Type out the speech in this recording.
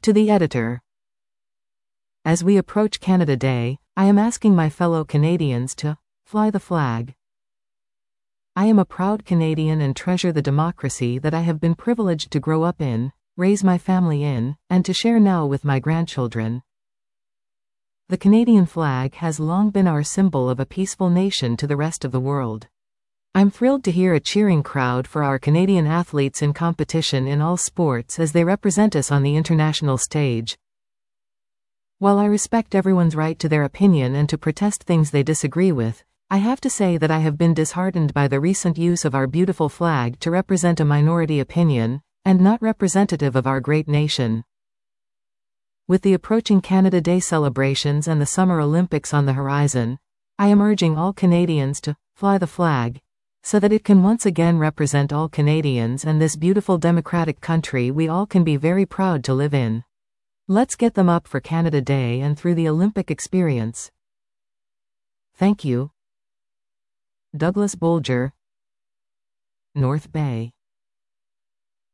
To the editor. As we approach Canada Day, I am asking my fellow Canadians to fly the flag. I am a proud Canadian and treasure the democracy that I have been privileged to grow up in, raise my family in, and to share now with my grandchildren. The Canadian flag has long been our symbol of a peaceful nation to the rest of the world. I'm thrilled to hear a cheering crowd for our Canadian athletes in competition in all sports as they represent us on the international stage. While I respect everyone's right to their opinion and to protest things they disagree with, I have to say that I have been disheartened by the recent use of our beautiful flag to represent a minority opinion, and not representative of our great nation. With the approaching Canada Day celebrations and the Summer Olympics on the horizon, I am urging all Canadians to fly the flag, so that it can once again represent all Canadians and this beautiful democratic country we all can be very proud to live in. Let's get them up for Canada Day and through the Olympic experience. Thank you. Douglas Bolger, North Bay.